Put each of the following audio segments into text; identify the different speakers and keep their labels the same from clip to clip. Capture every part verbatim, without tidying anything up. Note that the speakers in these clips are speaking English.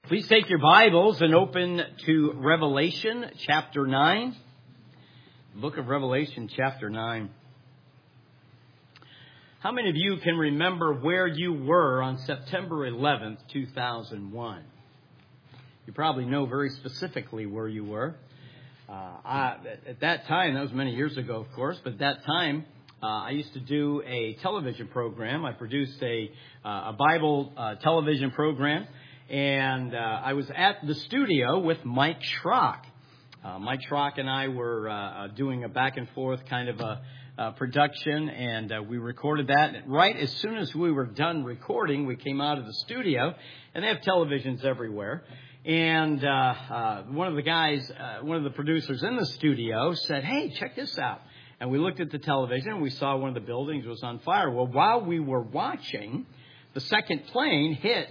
Speaker 1: Please take your Bibles and open to Revelation chapter nine. Book of Revelation chapter nine. How many of you can remember where you were on September eleventh, two thousand one? You probably know very specifically where you were. Uh, I, at that time, that was many years ago, of course, but at that time, uh, I used to do a television program. I produced a, uh, a Bible uh, television program. And uh, I was at the studio with Mike Schrock. Uh, Mike Schrock and I were uh, doing a back and forth kind of a, a production, and uh, we recorded that. And right as soon as we were done recording, we came out of the studio, and they have televisions everywhere. And uh, uh, one of the guys, uh, one of the producers in the studio said, "Hey, check this out." And we looked at the television, and we saw one of the buildings was on fire. Well, while we were watching, the second plane hit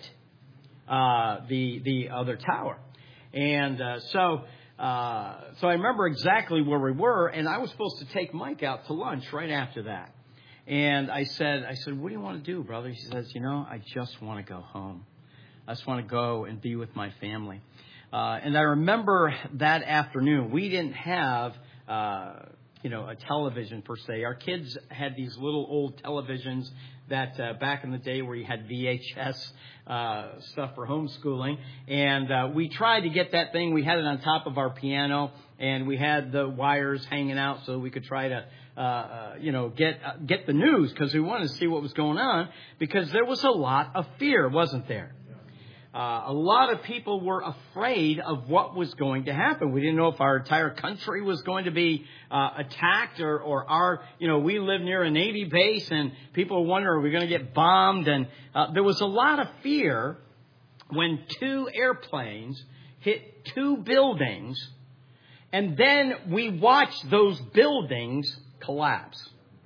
Speaker 1: Uh, the the other tower, and uh, so uh, so I remember exactly where we were, and I was supposed to take Mike out to lunch right after that. And I said, I said, "What do you want to do, brother?" He says, "You know, I just want to go home. I just want to go and be with my family." Uh, and I remember that afternoon, we didn't have uh, you know a television per se. Our kids had these little old televisions that uh, back in the day where you had V H S uh, stuff for homeschooling. And uh, we tried to get that thing. We had it on top of our piano, and we had the wires hanging out so we could try to, uh, uh, you know, get uh, get the news because we wanted to see what was going on, because there was a lot of fear, wasn't there? Uh, a lot of people were afraid of what was going to happen. We didn't know if our entire country was going to be uh, attacked, or, or our, you know, we live near a Navy base, and people wonder, are we going to get bombed? And uh, there was a lot of fear when two airplanes hit two buildings, and then we watched those buildings collapse.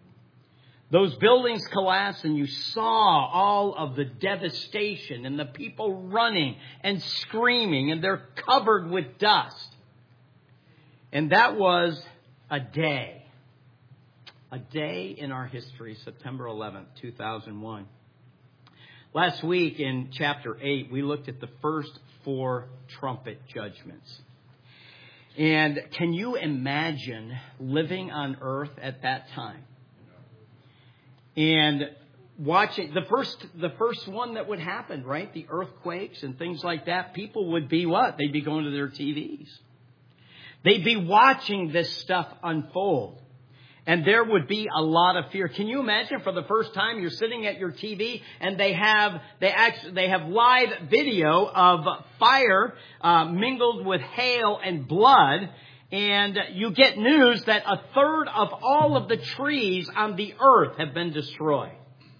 Speaker 1: Those buildings collapsed, and you saw all of the devastation and the people running and screaming, and they're covered with dust. And that was a day. A day in our history, September eleventh, two thousand one. Last week in chapter eight, we looked at the first four trumpet judgments. And can you imagine living on earth at that time? And watching the first, the first one that would happen, right? The earthquakes and things like that. People would be what? They'd be going to their T Vs. They'd be watching this stuff unfold. And there would be a lot of fear. Can you imagine for the first time you're sitting at your T V and they have, they actually, they have live video of fire uh, mingled with hail and blood. And you get news that a third of all of the trees on the earth have been destroyed.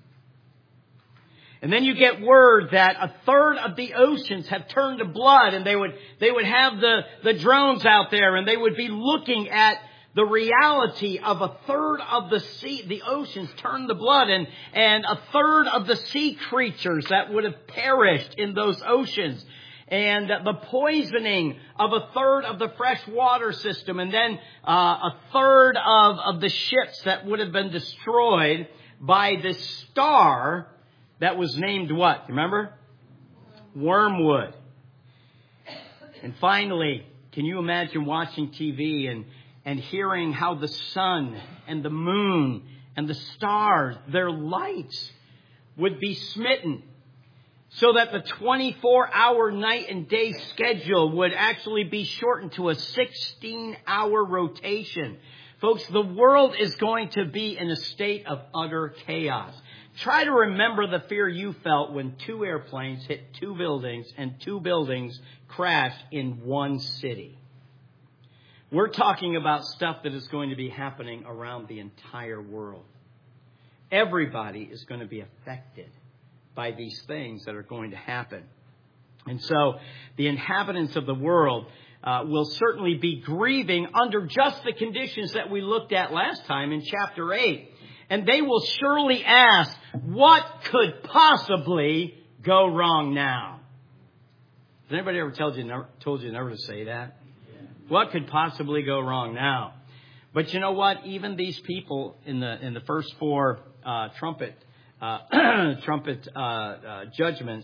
Speaker 1: And then you get word that a third of the oceans have turned to blood, and they would they would have the, the drones out there, and they would be looking at the reality of a third of the sea, the oceans turned to blood, and, and a third of the sea creatures that would have perished in those oceans. And the poisoning of a third of the fresh water system. And then uh, a third of, of the ships that would have been destroyed by this star that was named what? Remember? Wormwood. And finally, can you imagine watching T V and, and hearing how the sun and the moon and the stars, their lights would be smitten, so that the twenty-four hour night and day schedule would actually be shortened to a sixteen hour rotation. Folks, the world is going to be in a state of utter chaos. Try to remember the fear you felt when two airplanes hit two buildings and two buildings crashed in one city. We're talking about stuff that is going to be happening around the entire world. Everybody is going to be affected by these things that are going to happen. And so the inhabitants of the world uh, will certainly be grieving under just the conditions that we looked at last time in chapter eight. And they will surely ask, what could possibly go wrong now? Has anybody ever told you, never, told you never to say that? What could possibly go wrong now? But you know what? Even these people in the in the first four uh, trumpet Uh, trumpet uh, uh, judgments,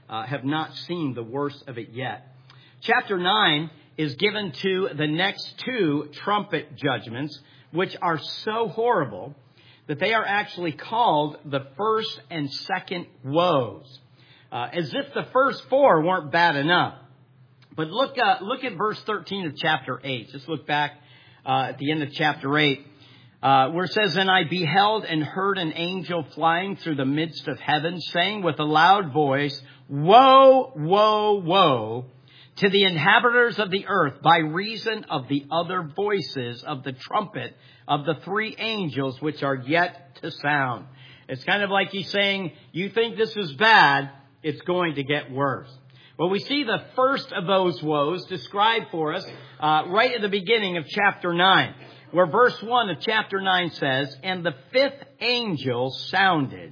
Speaker 1: uh, have not seen the worst of it yet. Chapter nine is given to the next two trumpet judgments, which are so horrible that they are actually called the first and second woes. Uh, as if the first four weren't bad enough. But look, uh, look at verse thirteen of chapter eight. Just look back uh, at the end of chapter eight, uh, where it says, "And I beheld and heard an angel flying through the midst of heaven, saying with a loud voice, Woe, woe, woe, to the inhabitants of the earth, by reason of the other voices of the trumpet of the three angels which are yet to sound." It's kind of like he's saying, you think this is bad, it's going to get worse. Well, we see the first of those woes described for us uh, right at the beginning of chapter nine, where verse one of chapter nine says, "And the fifth angel sounded,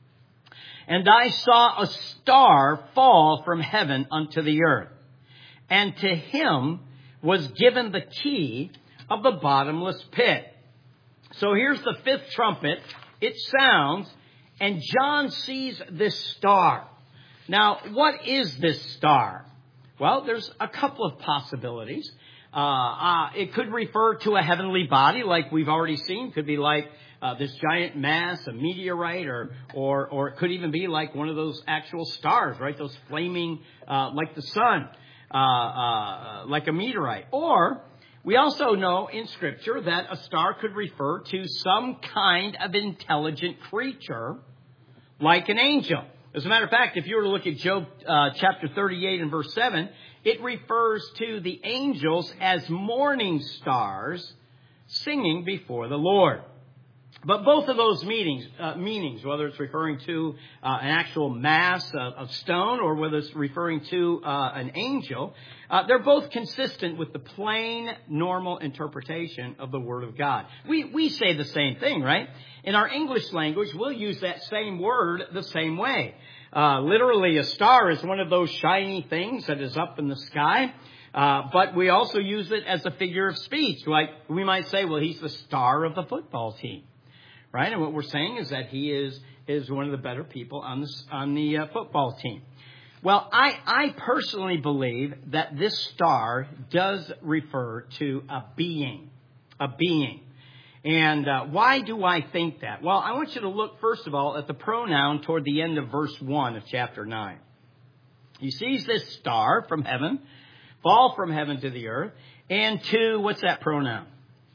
Speaker 1: and I saw a star fall from heaven unto the earth. And to him was given the key of the bottomless pit." So here's the fifth trumpet. It sounds, and John sees this star. Now, what is this star? Well, there's a couple of possibilities. Uh, uh, it could refer to a heavenly body, like we've already seen. Could be like uh, this giant mass, a meteorite, or or or it could even be like one of those actual stars, right? Those flaming, uh, like the sun. Uh, uh, like a meteorite. Or we also know in Scripture that a star could refer to some kind of intelligent creature like an angel. As a matter of fact, if you were to look at Job uh, chapter thirty-eight and verse seven, it refers to the angels as morning stars singing before the Lord. But both of those meanings, uh, meanings, whether it's referring to uh, an actual mass of, of stone or whether it's referring to uh, an angel, uh, they're both consistent with the plain, normal interpretation of the Word of God. We we say the same thing, right? In our English language, we'll use that same word the same way. Uh, literally, a star is one of those shiny things that is up in the sky. Uh, but we also use it as a figure of speech. Like we might say, well, he's the star of the football team. Right, and what we're saying is that he is is one of the better people on the on the uh, football team. Well, I I personally believe that this star does refer to a being, a being. And uh, why do I think that? Well, I want you to look first of all at the pronoun toward the end of verse one of chapter nine. He sees this star from heaven fall from heaven to the earth, and to what's that pronoun?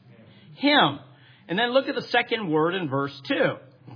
Speaker 1: Him. And then look at the second word in verse two.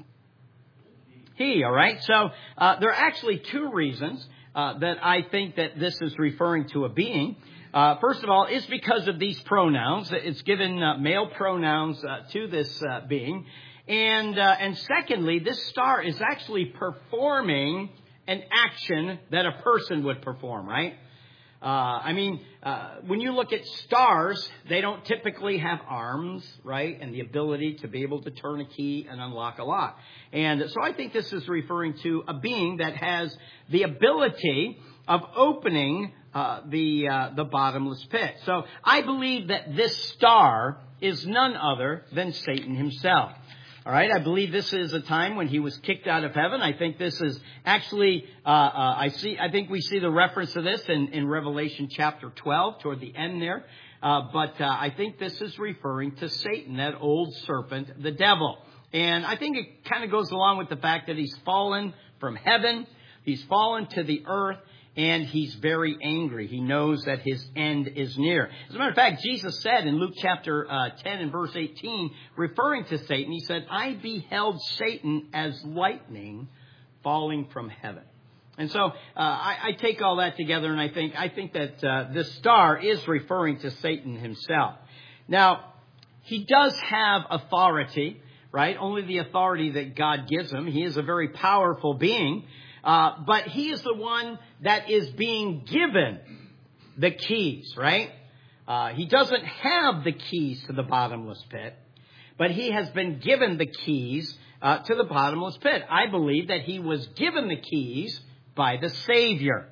Speaker 1: He, all right? So uh, there are actually two reasons uh, that I think that this is referring to a being. Uh, first of all, it's because of these pronouns. It's given uh, male pronouns uh, to this uh, being. And, uh, and secondly, this star is actually performing an action that a person would perform, right? Uh, I mean, uh, when you look at stars, they don't typically have arms, right? And the ability to be able to turn a key and unlock a lock. And so I think this is referring to a being that has the ability of opening uh, the uh, the bottomless pit. So I believe that this star is none other than Satan himself. All right, I believe this is a time when he was kicked out of heaven. I think this is actually, uh, uh, I see, I think we see the reference to this in, in Revelation chapter twelve, toward the end there. Uh, but uh, I think this is referring to Satan, that old serpent, the devil. And I think it kind of goes along with the fact that he's fallen from heaven, he's fallen to the earth, and he's very angry. He knows that his end is near. As a matter of fact, Jesus said in Luke chapter uh, ten and verse eighteen, referring to Satan, he said, "I beheld Satan as lightning falling from heaven." And so uh, I, I take all that together, and I think I think that uh, this star is referring to Satan himself. Now, he does have authority, right? Only the authority that God gives him. He is a very powerful being. Uh, but he is the one that is being given the keys, right? Uh, he doesn't have the keys to the bottomless pit, but he has been given the keys uh, to the bottomless pit. I believe that he was given the keys by the Savior,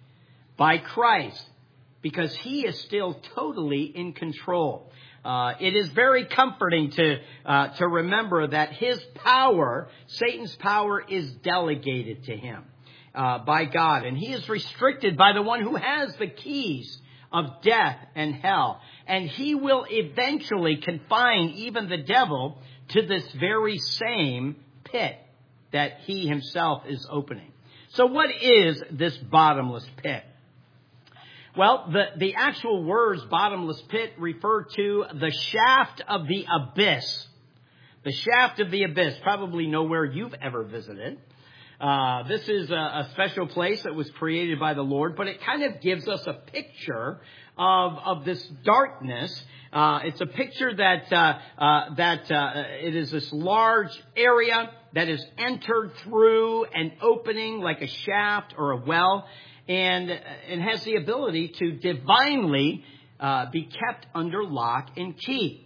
Speaker 1: by Christ, because he is still totally in control. Uh, it is very comforting to uh, to remember that his power, Satan's power, is delegated to him. uh, by God. And he is restricted by the one who has the keys of death and hell. And he will eventually confine even the devil to this very same pit that he himself is opening. So what is this bottomless pit? Well, the, the actual words bottomless pit refer to the shaft of the abyss. The shaft of the abyss, probably nowhere you've ever visited. Uh, this is a, a special place that was created by the Lord, but it kind of gives us a picture of, of this darkness. Uh, it's a picture that, uh, uh, that, uh, it is this large area that is entered through an opening like a shaft or a well, and it has the ability to divinely, uh, be kept under lock and key.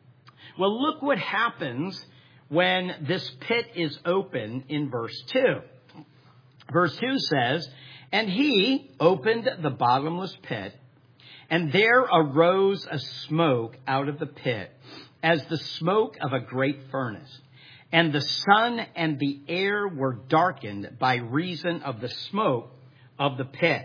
Speaker 1: Well, look what happens when this pit is open in verse two. Verse two says, "And he opened the bottomless pit, and there arose a smoke out of the pit, as the smoke of a great furnace. And the sun and the air were darkened by reason of the smoke of the pit."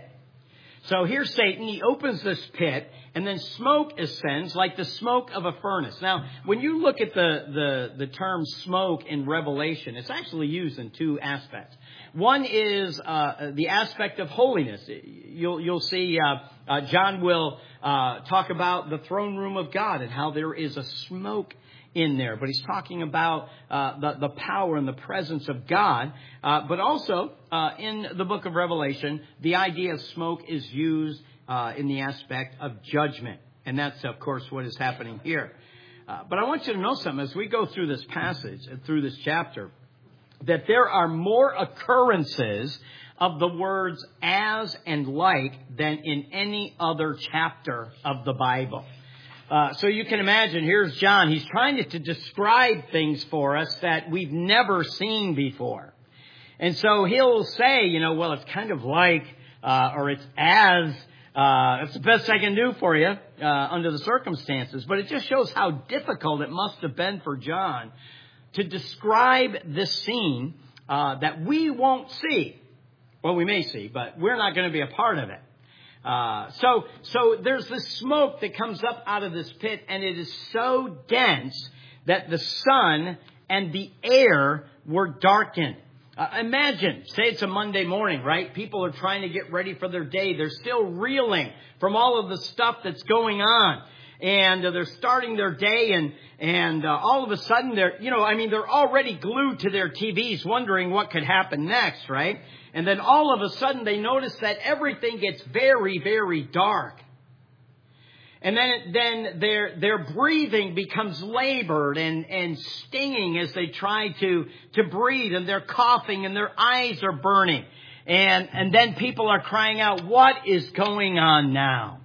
Speaker 1: So here's Satan. He opens this pit, and then smoke ascends like the smoke of a furnace. Now, when you look at the, the, the term smoke in Revelation, it's actually used in two aspects. One is uh, the aspect of holiness. You'll, you'll see uh, uh, John will uh, talk about the throne room of God and how there is a smoke in there. But he's talking about uh, the, the power and the presence of God. Uh, but also, uh, in the book of Revelation, the idea of smoke is used uh, in the aspect of judgment. And that's, of course, what is happening here. Uh, but I want you to know something. As we go through this passage, and through this chapter, that there are more occurrences of the words as and like than in any other chapter of the Bible. Uh, so you can imagine, here's John. He's trying to, to describe things for us that we've never seen before. And so he'll say, you know, well, it's kind of like, uh, or it's as, uh, that's the best I can do for you, uh, under the circumstances. But it just shows how difficult it must have been for John to describe this scene, uh, that we won't see. Well, we may see, but we're not going to be a part of it. Uh, so, so there's this smoke that comes up out of this pit, and it is so dense that the sun and the air were darkened. Uh, imagine, say it's a Monday morning, right? People are trying to get ready for their day. They're still reeling from all of the stuff that's going on. And uh, they're starting their day, and, and uh, all of a sudden they're, you know, I mean, they're already glued to their T Vs wondering what could happen next, right? And then all of a sudden they notice that everything gets very, very dark. And then, then their, their breathing becomes labored and, and stinging as they try to, to breathe, and they're coughing and their eyes are burning. And, and then people are crying out, what is going on now?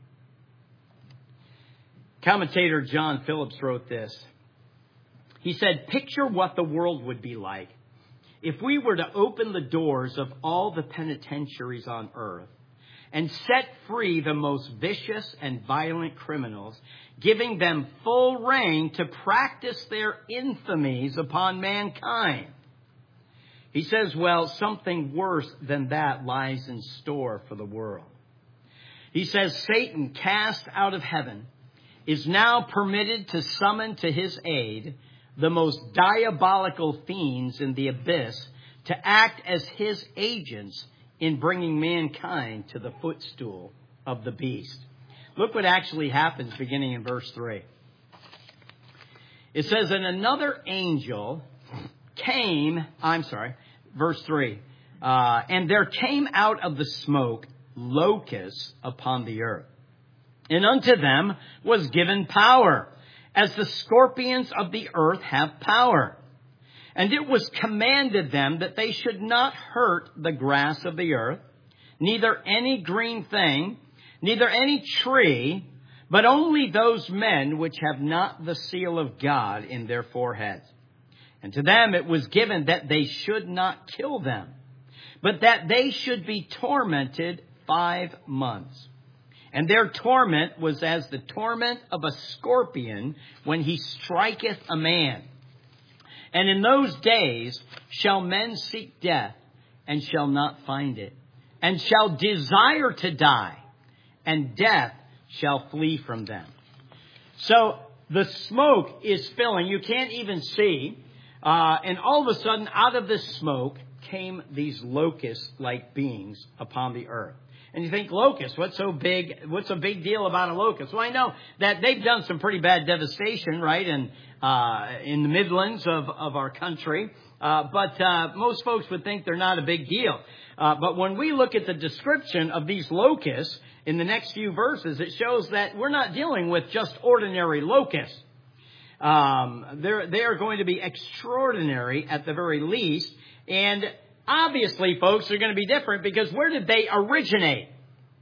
Speaker 1: Commentator John Phillips wrote this. He said, "Picture what the world would be like if we were to open the doors of all the penitentiaries on earth and set free the most vicious and violent criminals, giving them full rein to practice their infamies upon mankind." He says, well, something worse than that lies in store for the world. He says, Satan, cast out of heaven, is now permitted to summon to his aid the most diabolical fiends in the abyss to act as his agents in bringing mankind to the footstool of the beast. Look what actually happens beginning in verse three. It says, and another angel came, I'm sorry, verse three, uh, and there came out of the smoke locusts upon the earth. And unto them was given power, as the scorpions of the earth have power. And it was commanded them that they should not hurt the grass of the earth, neither any green thing, neither any tree, but only those men which have not the seal of God in their foreheads. And to them it was given that they should not kill them, but that they should be tormented five months. And their torment was as the torment of a scorpion when he striketh a man. And in those days shall men seek death, and shall not find it, and shall desire to die, and death shall flee from them. So the smoke is filling. You can't even see. Uh, and all of a sudden, out of this smoke came these locust-like beings upon the earth. And you think, locusts, what's so big? What's a big deal about a locust? Well, I know that they've done some pretty bad devastation, right, in, uh, in the Midlands of, of our country. Uh, but uh, most folks would think they're not a big deal. Uh, but when we look at the description of these locusts in the next few verses, it shows that we're not dealing with just ordinary locusts. Um, they're, they are going to be extraordinary at the very least. And obviously, folks, they're going to be different because where did they originate?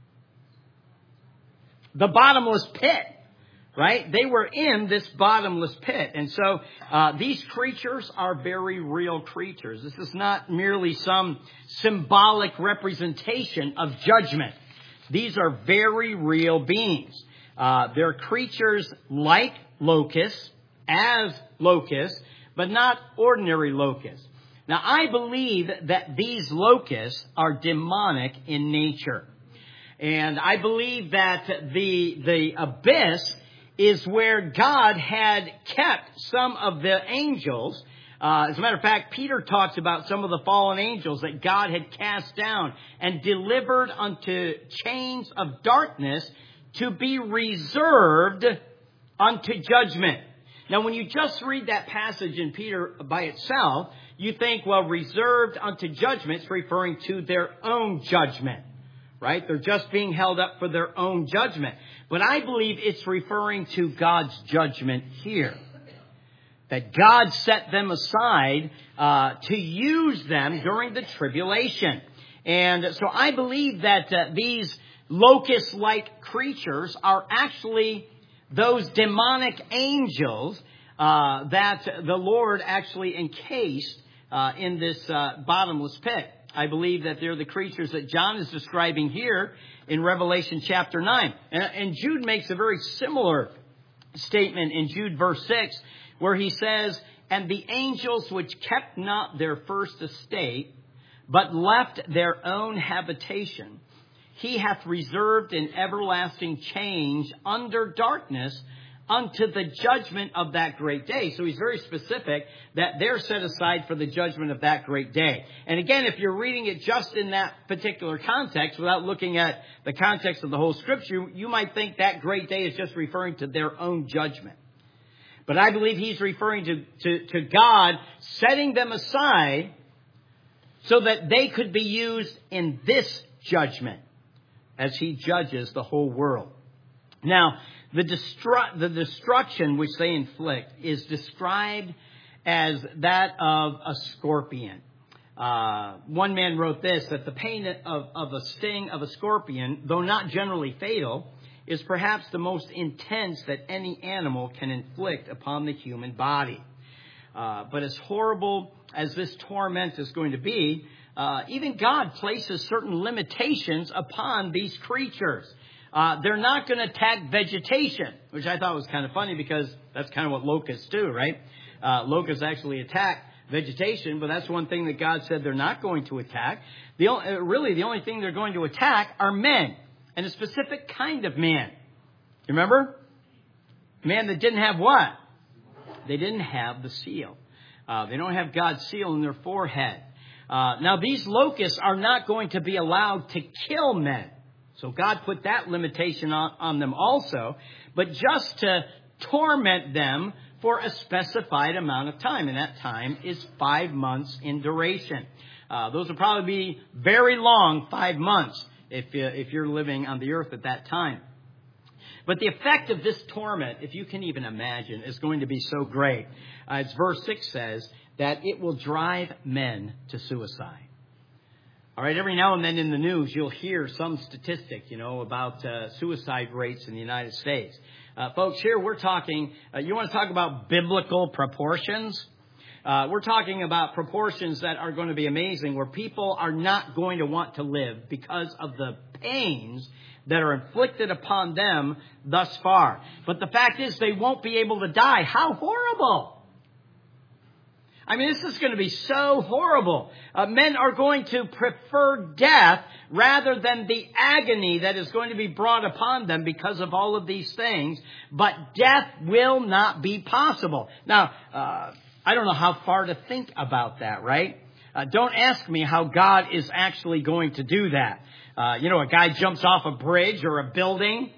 Speaker 1: The bottomless pit, right? They were in this bottomless pit. And so uh, these creatures are very real creatures. This is not merely some symbolic representation of judgment. These are very real beings. Uh, they're creatures like locusts, as locusts, but not ordinary locusts. Now, I believe that these locusts are demonic in nature. And I believe that the, the abyss is where God had kept some of the angels. Uh, as a matter of fact, Peter talks about some of the fallen angels that God had cast down and delivered unto chains of darkness to be reserved unto judgment. Now, when you just read that passage in Peter by itself, you think, well, reserved unto judgment is referring to their own judgment, right? They're just being held up for their own judgment. But I believe it's referring to God's judgment here. That God set them aside uh, to use them during the tribulation. And so I believe that uh, these locust-like creatures are actually those demonic angels uh, that the Lord actually encased uh, in this uh, bottomless pit. I believe that they're the creatures that John is describing here in Revelation chapter nine. And, and Jude makes a very similar statement in Jude verse six, where he says, "And the angels which kept not their first estate, but left their own habitation, he hath reserved in everlasting change under darkness unto the judgment of that great day." So he's very specific that they're set aside for the judgment of that great day. And again, if you're reading it just in that particular context, without looking at the context of the whole scripture, you might think that great day is just referring to their own judgment. But I believe he's referring to, to, to God setting them aside so that they could be used in this judgment as he judges the whole world. Now, the, destru- the destruction which they inflict is described as that of a scorpion. Uh, one man wrote this, that the pain of, of a sting of a scorpion, though not generally fatal, is perhaps the most intense that any animal can inflict upon the human body. Uh, but as horrible as this torment is going to be, uh, even God places certain limitations upon these creatures. Uh, they're not going to attack vegetation, which I thought was kind of funny because that's kind of what locusts do, right? Uh, locusts actually attack vegetation, but that's one thing that God said they're not going to attack. The only, really, the only thing they're going to attack are men. And a specific kind of man. You remember? Man that didn't have what? They didn't have the seal. Uh, they don't have God's seal in their forehead. Uh, now, these locusts are not going to be allowed to kill men. So God put that limitation on, on them also. But just to torment them for a specified amount of time. And that time is five months in duration. Uh, those will probably be very long, five months. If, uh, if you're living on the earth at that time. But the effect of this torment, if you can even imagine, is going to be so great. Uh, as verse six says, that it will drive men to suicide. All right, every now and then in the news, you'll hear some statistic, you know, about uh, suicide rates in the United States. Uh, folks, here we're talking, uh, you want to talk about biblical proportions? Uh, we're talking about proportions that are going to be amazing, where people are not going to want to live because of the pains that are inflicted upon them thus far. But the fact is they won't be able to die. How horrible! I mean, this is going to be so horrible. Uh, men are going to prefer death rather than the agony that is going to be brought upon them because of all of these things. But death will not be possible. Now, uh, I don't know how far to think about that, right? Uh, don't ask me how God is actually going to do that. Uh, you know, a guy jumps off a bridge or a building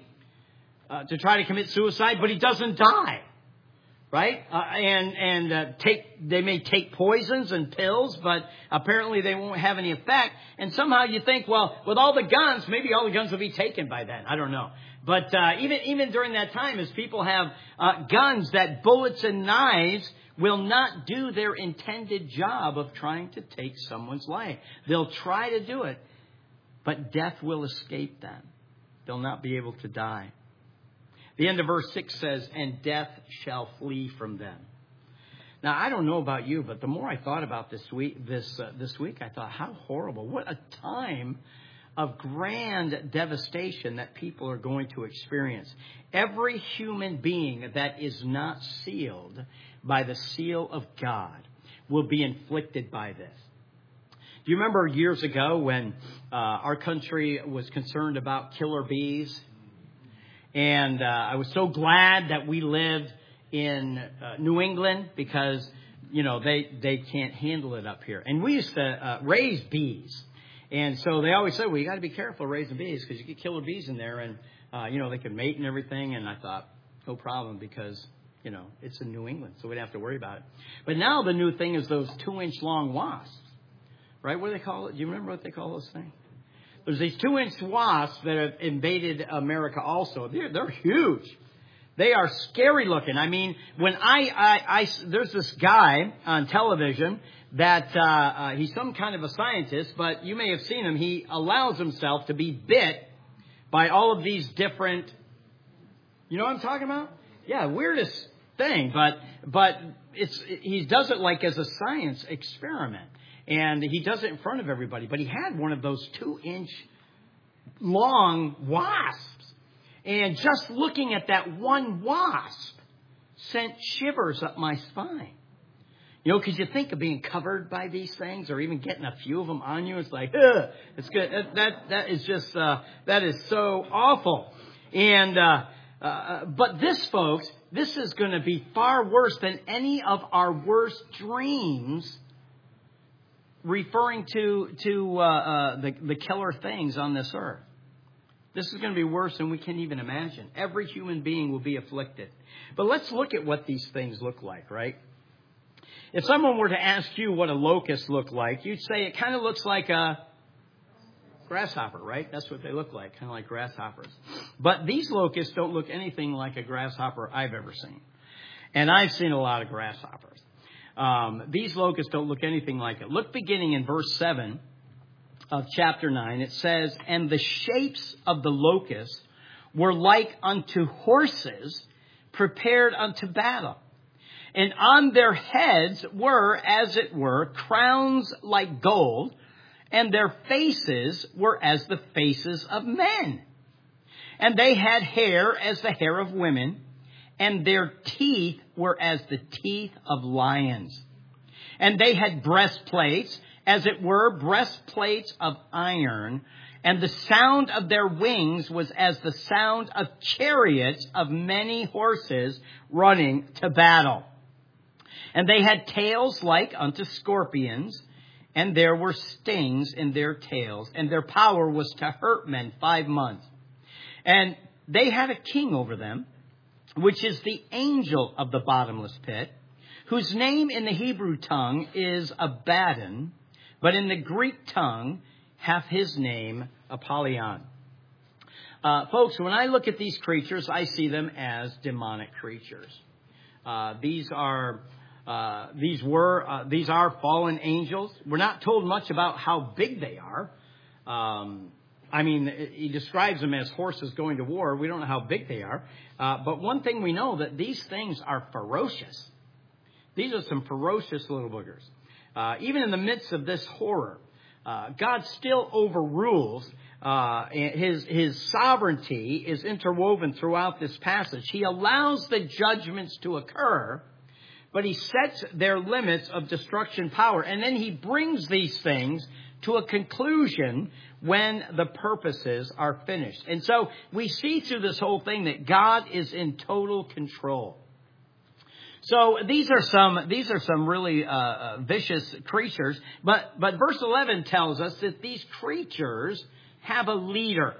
Speaker 1: uh, to try to commit suicide, but he doesn't die. Right? Uh, and and uh, take they may take poisons and pills, but apparently they won't have any effect. And somehow you think, well, with all the guns, maybe all the guns will be taken by then. I don't know. But uh, even even during that time, as people have uh, guns, that bullets and knives will not do their intended job of trying to take someone's life. They'll try to do it, but death will escape them. They'll not be able to die. The end of verse six says, and death shall flee from them. Now, I don't know about you, but the more I thought about this week, this uh, this week, I thought, how horrible. What a time of grand devastation that people are going to experience. Every human being that is not sealed by the seal of God will be inflicted by this. Do you remember years ago when uh, our country was concerned about killer bees? And uh, I was so glad that we lived in uh, New England because, you know, they, they can't handle it up here. And we used to uh, raise bees. And so they always said, well, you got to be careful raising bees because you get killer bees in there and, uh, you know, they can mate and everything. And I thought, no problem because, you know, it's in New England, so we don't have to worry about it. But now the new thing is those two-inch long wasps, right? What do they call it? Do you remember what they call those things? There's these two-inch wasps that have invaded America also. They're, they're huge. They are scary looking. I mean, when I, I, I there's this guy on television that uh, uh, he's some kind of a scientist, but you may have seen him. He allows himself to be bit by all of these different, you know what I'm talking about? Yeah, weirdest thing, but but it's he does it like as a science experiment. And he does it in front of everybody. But he had one of those two-inch long wasps. And just looking at that one wasp sent shivers up my spine. You know, because you think of being covered by these things or even getting a few of them on you. It's like, ugh, it's good. That, that, that is just, uh, that is so awful. And, uh, uh, but this, folks, this is going to be far worse than any of our worst dreams, referring to to uh, uh, the, the killer things on this earth. This is going to be worse than we can even imagine. Every human being will be afflicted. But let's look at what these things look like, right? If someone were to ask you what a locust looked like, you'd say it kind of looks like a grasshopper, right? That's what they look like, kind of like grasshoppers. But these locusts don't look anything like a grasshopper I've ever seen. And I've seen a lot of grasshoppers. Um, these locusts don't look anything like it. Look beginning in verse seven of chapter nine. It says, and the shapes of the locusts were like unto horses prepared unto battle. And on their heads were, as it were, crowns like gold, and their faces were as the faces of men. And they had hair as the hair of women, and their teeth were as the teeth of lions. And they had breastplates, as it were, breastplates of iron. And the sound of their wings was as the sound of chariots of many horses running to battle. And they had tails like unto scorpions, and there were stings in their tails. And their power was to hurt men five months. And they had a king over them, which is the angel of the bottomless pit, whose name in the Hebrew tongue is Abaddon, but in the Greek tongue hath his name Apollyon. Uh, folks, when I look at these creatures, I see them as demonic creatures. Uh, these are, uh, these were, uh, these are fallen angels. We're not told much about how big they are. Um, I mean, he describes them as horses going to war. We don't know how big they are. Uh, but one thing we know, that these things are ferocious. These are some ferocious little boogers. Uh, even in the midst of this horror, uh, God still overrules. Uh, his, his sovereignty is interwoven throughout this passage. He allows the judgments to occur, but he sets their limits of destruction power. And then he brings these things to a conclusion when the purposes are finished. And so we see through this whole thing that God is in total control. So these are some these are some really uh, uh, vicious creatures. But but verse eleven tells us that these creatures have a leader.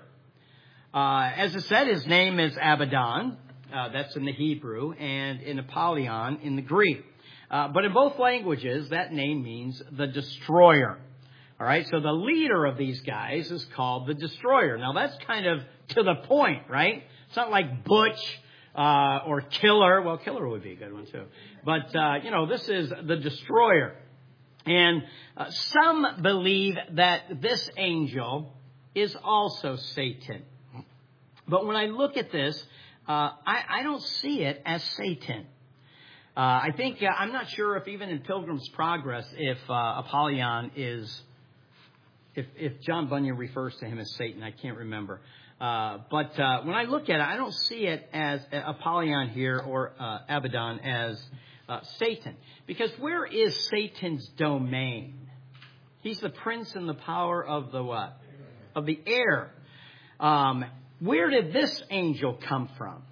Speaker 1: Uh, as I said, his name is Abaddon. Uh, that's in the Hebrew, and in Apollyon in the Greek. Uh, but in both languages, that name means the destroyer. All right, so the leader of these guys is called the destroyer. Now, that's kind of to the point, right? It's not like Butch uh, or Killer. Well, Killer would be a good one, too. But, uh, you know, this is the destroyer. And uh, some believe that this angel is also Satan. But when I look at this, uh, I, I don't see it as Satan. Uh, I think, uh, I'm not sure if even in Pilgrim's Progress, if uh, Apollyon is, if, if John Bunyan refers to him as Satan, I can't remember. Uh, but uh, when I look at it, I don't see it as Apollyon here or uh, Abaddon as uh, Satan. Because where is Satan's domain? He's the prince and the power of the what? Of the air. Um, where did this angel come from?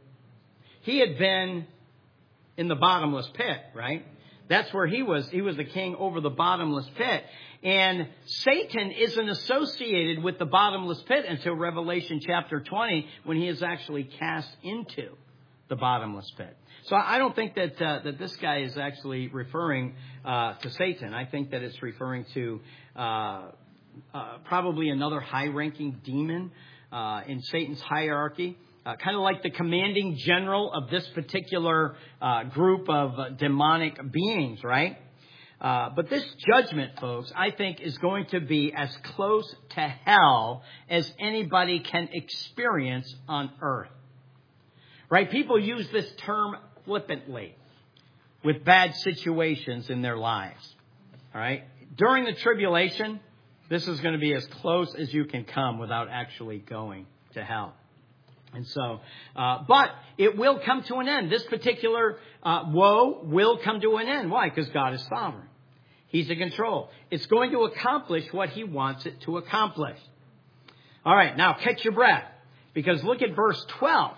Speaker 1: He had been in the bottomless pit, right? That's where he was. He was the king over the bottomless pit. And Satan isn't associated with the bottomless pit until Revelation chapter twenty, when he is actually cast into the bottomless pit. So I don't think that uh, that this guy is actually referring uh, to Satan. I think that it's referring to uh, uh, probably another high-ranking demon uh, in Satan's hierarchy. Uh, kind of like the commanding general of this particular uh, group of uh, demonic beings, right? Uh, but this judgment, folks, I think is going to be as close to hell as anybody can experience on earth. Right? People use this term flippantly with bad situations in their lives. All right? During the tribulation, this is going to be as close as you can come without actually going to hell. And so, uh, but it will come to an end. This particular uh, woe will come to an end. Why? Because God is sovereign. He's in control. It's going to accomplish what he wants it to accomplish. All right, now catch your breath. Because look at verse twelve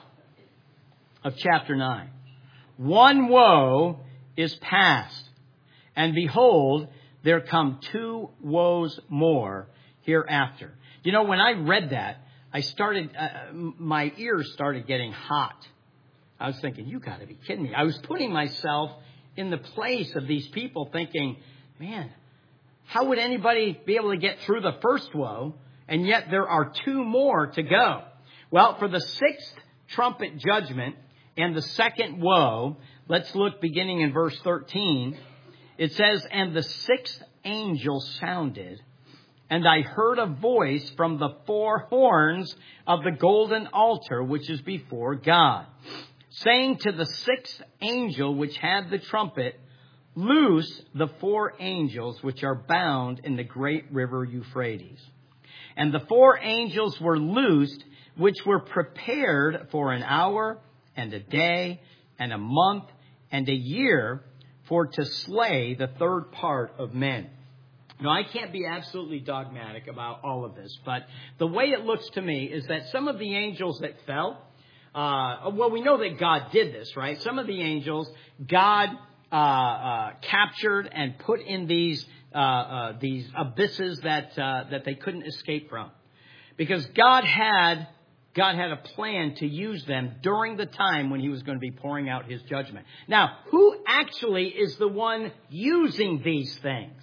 Speaker 1: of chapter nine. One woe is past, and behold, there come two woes more hereafter. You know, when I read that, I started, uh, my ears started getting hot. I was thinking, you got to be kidding me. I was putting myself in the place of these people thinking, man, how would anybody be able to get through the first woe? And yet there are two more to go. Well, for the sixth trumpet judgment and the second woe, let's look beginning in verse thirteen. It says, and the sixth angel sounded, and I heard a voice from the four horns of the golden altar, which is before God, saying to the sixth angel which had the trumpet, loose the four angels which are bound in the great river Euphrates. And the four angels were loosed, which were prepared for an hour and a day and a month and a year, for to slay the third part of men. Now, I can't be absolutely dogmatic about all of this, but the way it looks to me is that some of the angels that fell, uh, well, we know that God did this, right? Some of the angels, God uh, uh, captured and put in these uh, uh, these abysses that uh, that they couldn't escape from, because God had God had a plan to use them during the time when he was going to be pouring out his judgment. Now, who actually is the one using these things?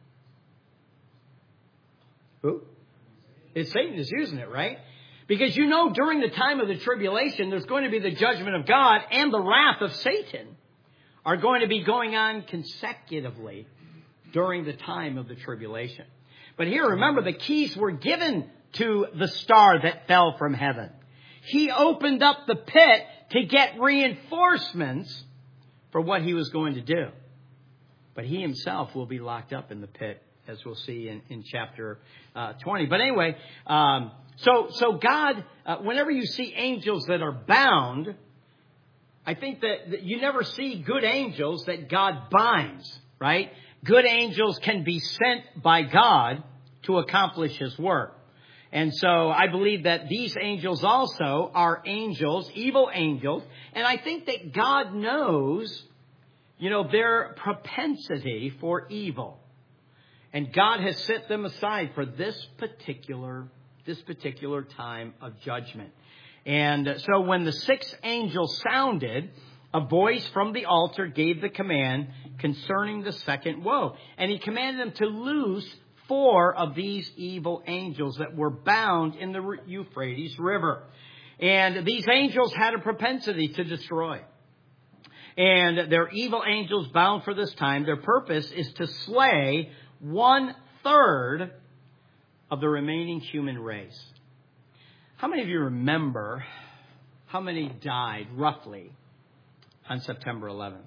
Speaker 1: Who? It's Satan is using it, right? Because you know during the time of the tribulation, there's going to be the judgment of God and the wrath of Satan are going to be going on consecutively during the time of the tribulation. But here, remember, the keys were given to the star that fell from heaven. He opened up the pit to get reinforcements for what he was going to do. But he himself will be locked up in the pit, as we'll see in, in chapter uh, twenty. But anyway, um, so so God, uh, whenever you see angels that are bound, I think that, that you never see good angels that God binds, right? Good angels can be sent by God to accomplish His work. And so I believe that these angels also are angels, evil angels. And I think that God knows, you know, their propensity for evil. And God has set them aside for this particular, this particular time of judgment. And so when the sixth angel sounded, a voice from the altar gave the command concerning the second woe. And he commanded them to loose four of these evil angels that were bound in the Euphrates River. And these angels had a propensity to destroy. And they're evil angels bound for this time. Their purpose is to slay one third of the remaining human race. How many of you remember how many died roughly on September eleventh?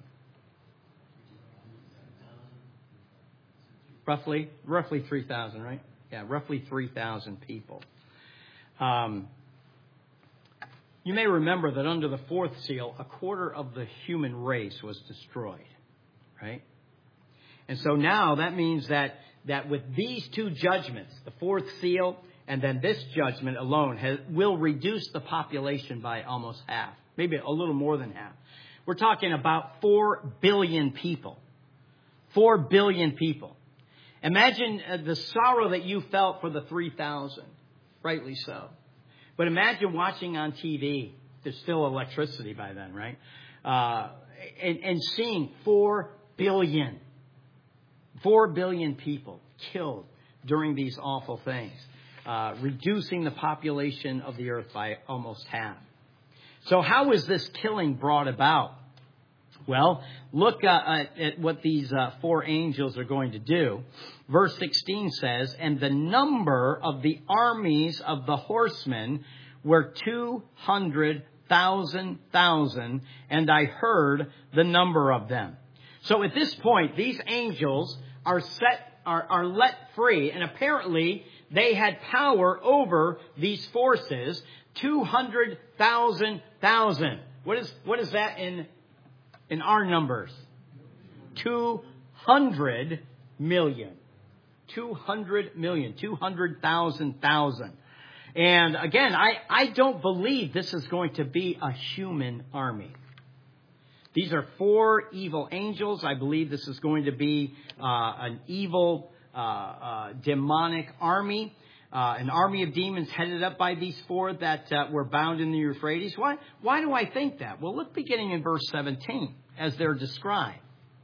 Speaker 1: Roughly, roughly three thousand, right? Yeah, roughly three thousand people. Um, you may remember that under the fourth seal, a quarter of the human race was destroyed, right? And so now that means that, that with these two judgments, the fourth seal and then this judgment alone has, will reduce the population by almost half, maybe a little more than half. We're talking about four billion people. Four billion people. Imagine uh, the sorrow that you felt for the three thousand. Rightly so. But imagine watching on T V. There's still electricity by then, right? Uh, and, and seeing four billion. Four billion people killed during these awful things. Uh, reducing the population of the earth by almost half. So how is this killing brought about? Well, look uh, at what these uh, four angels are going to do. Verse sixteen says, and the number of the armies of the horsemen were two hundred thousand thousand, and I heard the number of them. So at this point, these angels are set, are, are let free, and apparently they had power over these forces. two hundred thousand thousand. What is, what is that in, in our numbers? two hundred million. two hundred million. two hundred thousand thousand. And again, I, I don't believe this is going to be a human army. These are four evil angels. I believe this is going to be uh, an evil, uh, uh, demonic army. Uh, an army of demons headed up by these four that uh, were bound in the Euphrates. Why, why do I think that? Well, look beginning in verse seventeen as they're described.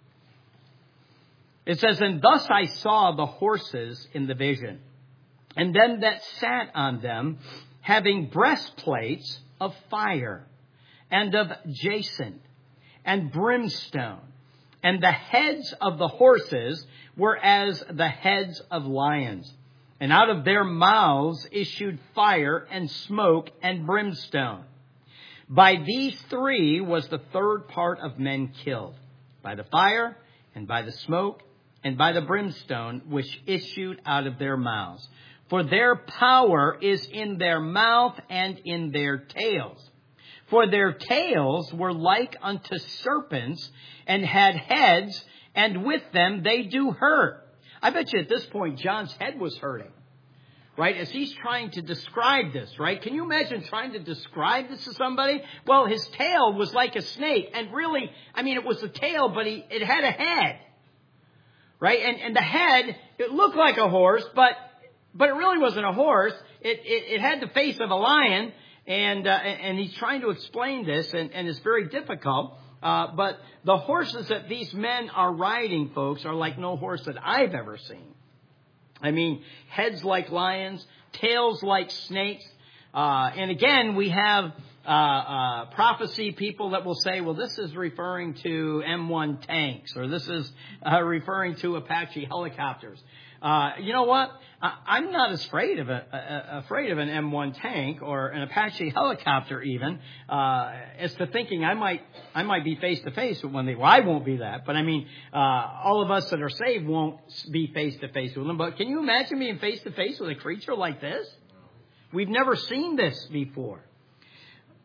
Speaker 1: It says, and thus I saw the horses in the vision, and them that sat on them, having breastplates of fire, and of jacinth, and brimstone. And the heads of the horses were as the heads of lions. And out of their mouths issued fire and smoke and brimstone. By these three was the third part of men killed, by the fire and by the smoke and by the brimstone which issued out of their mouths. For their power is in their mouth and in their tails. For their tails were like unto serpents, and had heads, and with them they do hurt. I bet you at this point John's head was hurting, right? As he's trying to describe this, right? Can you imagine trying to describe this to somebody? Well, his tail was like a snake, and really, I mean, it was a tail, but he, it had a head, right? And, and the head, it looked like a horse, but but it really wasn't a horse. It it, it had the face of a lion. And uh, and he's trying to explain this, and, and it's very difficult. Uh, but the horses that these men are riding, folks, are like no horse that I've ever seen. I mean, heads like lions, tails like snakes. Uh, and again, we have uh, uh, prophecy people that will say, well, this is referring to M one tanks, or this is uh, referring to Apache helicopters. Uh, you know what? I, I'm not as afraid of a, a, afraid of an M one tank or an Apache helicopter, even uh, as to thinking I might I might be face to face with one. Well, I won't be that, but I mean, uh, all of us that are saved won't be face to face with them. But can you imagine being face to face with a creature like this? We've never seen this before.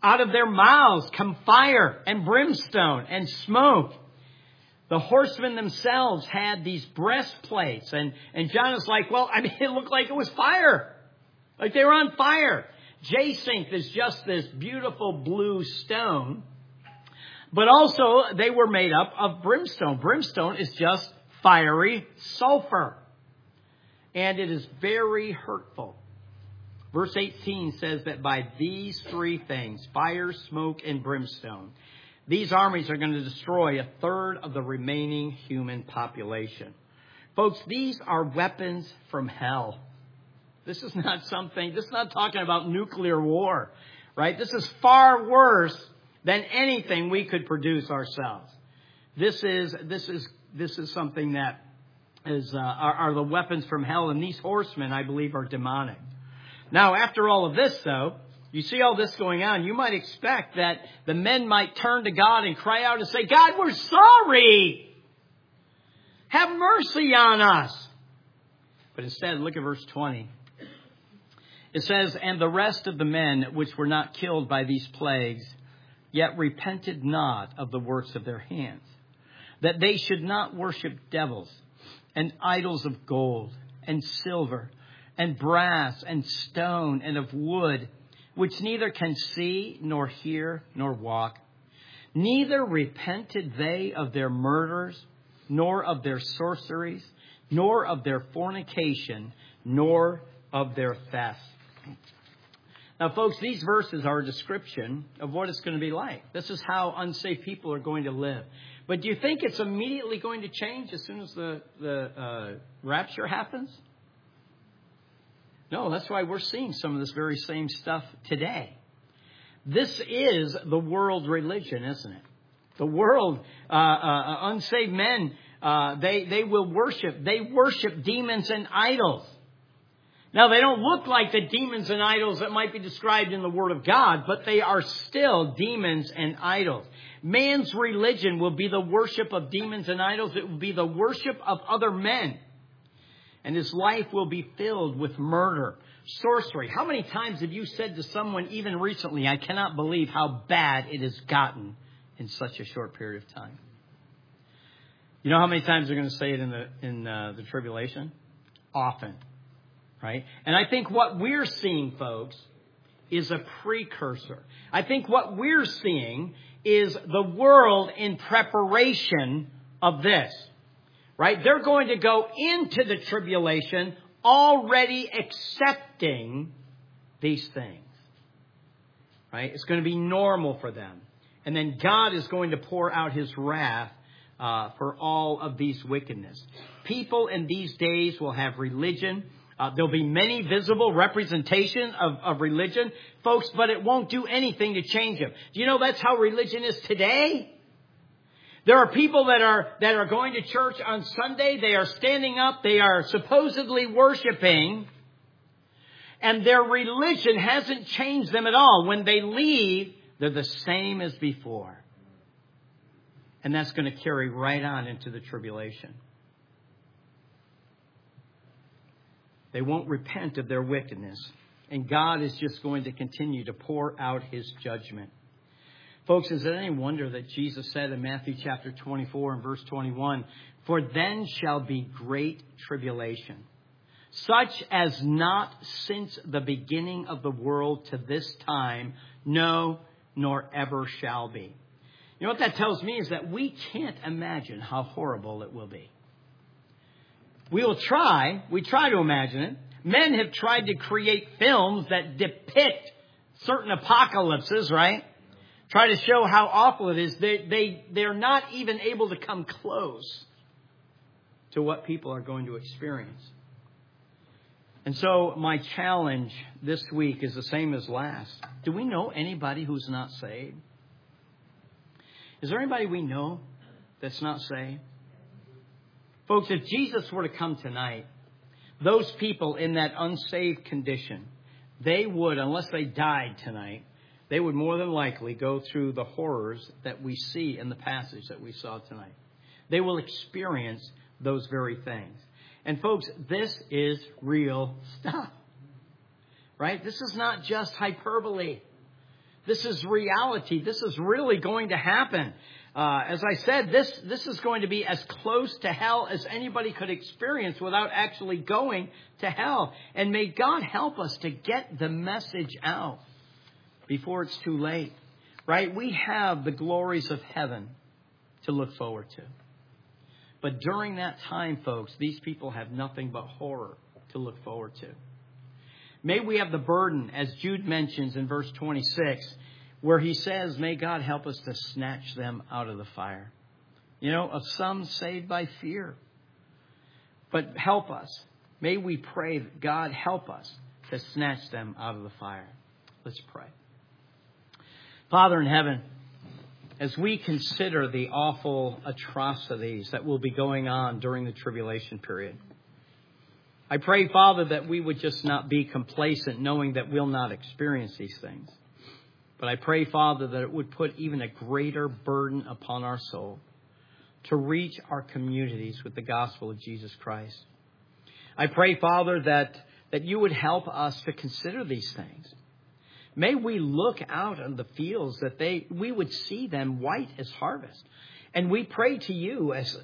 Speaker 1: Out of their mouths come fire and brimstone and smoke. The horsemen themselves had these breastplates. And, and John is like, well, I mean, it looked like it was fire. Like they were on fire. Jacinth is just this beautiful blue stone. But also, they were made up of brimstone. Brimstone is just fiery sulfur. And it is very hurtful. Verse eighteen says that by these three things, fire, smoke, and brimstone, these armies are going to destroy a third of the remaining human population. Folks, these are weapons from hell. This is not something, this is not talking about nuclear war, right? This is far worse than anything we could produce ourselves. This is, this is, this is something that is, uh, are, are the weapons from hell. And these horsemen, I believe, are demonic. Now, after all of this, though, you see all this going on, you might expect that the men might turn to God and cry out and say, God, we're sorry. Have mercy on us. But instead, look at verse twenty. It says, and the rest of the men which were not killed by these plagues, yet repented not of the works of their hands, that they should not worship devils and idols of gold and silver and brass and stone and of wood, which neither can see nor hear nor walk. Neither repented they of their murders, nor of their sorceries, nor of their fornication, nor of their theft. Now, folks, these verses are a description of what it's going to be like. This is how unsafe people are going to live. But do you think it's immediately going to change as soon as the, the uh, rapture happens? No, that's why we're seeing some of this very same stuff today. This is the world religion, isn't it? The world, uh, uh, unsaved men, uh, they, they will worship. They worship demons and idols. Now, they don't look like the demons and idols that might be described in the Word of God, but they are still demons and idols. Man's religion will be the worship of demons and idols. It will be the worship of other men. And his life will be filled with murder, sorcery. How many times have you said to someone, even recently, I cannot believe how bad it has gotten in such a short period of time? You know how many times they're going to say it in the in uh, the tribulation? Often. Right? And I think what we're seeing, folks, is a precursor. I think what we're seeing is the world in preparation of this. Right? They're going to go into the tribulation already accepting these things. Right? It's going to be normal for them. And then God is going to pour out his wrath uh, for all of these wickedness. People in these days will have religion. Uh, there'll be many visible representations of, of religion, folks, but it won't do anything to change them. Do you know that's how religion is today? There are people that are that are going to church on Sunday. They are standing up. They are supposedly worshiping. And their religion hasn't changed them at all. When they leave, they're the same as before. And that's going to carry right on into the tribulation. They won't repent of their wickedness. And God is just going to continue to pour out his judgment. Folks, is it any wonder that Jesus said in Matthew chapter twenty-four and verse twenty-one, for then shall be great tribulation, such as not since the beginning of the world to this time, no, nor ever shall be. You know what that tells me is that we can't imagine how horrible it will be. We will try, we try to imagine it. Men have tried to create films that depict certain apocalypses, right? Try to show how awful it is. They, they, they're not even able to come close to what people are going to experience. And so my challenge this week is the same as last. Do we know anybody who's not saved? Is there anybody we know that's not saved? Folks, if Jesus were to come tonight, those people in that unsaved condition, they would, unless they died tonight, they would more than likely go through the horrors that we see in the passage that we saw tonight. They will experience those very things. And folks, this is real stuff. Right? This is not just hyperbole. This is reality. This is really going to happen. Uh, as I said, this, this is going to be as close to hell as anybody could experience without actually going to hell. And may God help us to get the message out before it's too late. Right? We have the glories of heaven to look forward to. But during that time, folks, these people have nothing but horror to look forward to. May we have the burden, as Jude mentions in verse twenty-six, where he says, may God help us to snatch them out of the fire. You know, of some saved by fear. But help us. May we pray that God help us to snatch them out of the fire. Let's pray. Father in heaven, as we consider the awful atrocities that will be going on during the tribulation period, I pray, Father, that we would just not be complacent knowing that we'll not experience these things. But I pray, Father, that it would put even a greater burden upon our soul to reach our communities with the gospel of Jesus Christ. I pray, Father, that, that you would help us to consider these things. May we look out on the fields that they we would see them white as harvest. And we pray to you as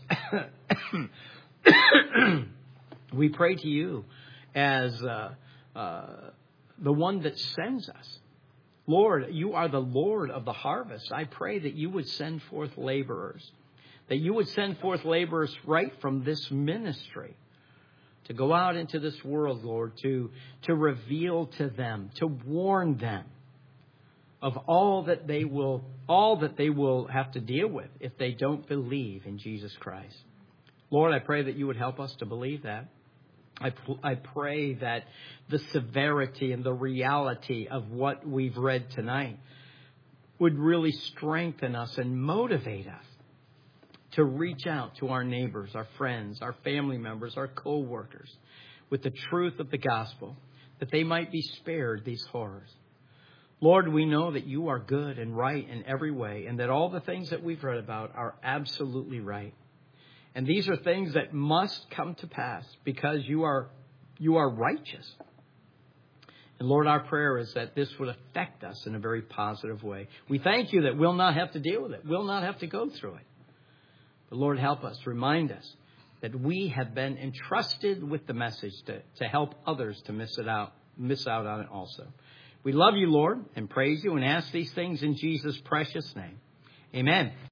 Speaker 1: we pray to you as uh, uh, the one that sends us. Lord, you are the Lord of the harvest. I pray that you would send forth laborers, that you would send forth laborers right from this ministry to go out into this world, Lord, to, to reveal to them, to warn them of all that they will, all that they will have to deal with if they don't believe in Jesus Christ. Lord, I pray that you would help us to believe that. I, I pray that the severity and the reality of what we've read tonight would really strengthen us and motivate us to reach out to our neighbors, our friends, our family members, our co-workers with the truth of the gospel, that they might be spared these horrors. Lord, we know that you are good and right in every way, and that all the things that we've read about are absolutely right. And these are things that must come to pass because you are you are righteous. And Lord, our prayer is that this would affect us in a very positive way. We thank you that we'll not have to deal with it. We'll not have to go through it. But Lord, help us, remind us that we have been entrusted with the message to, to help others to miss it out, miss out on it also. We love you, Lord, and praise you and ask these things in Jesus' precious name. Amen.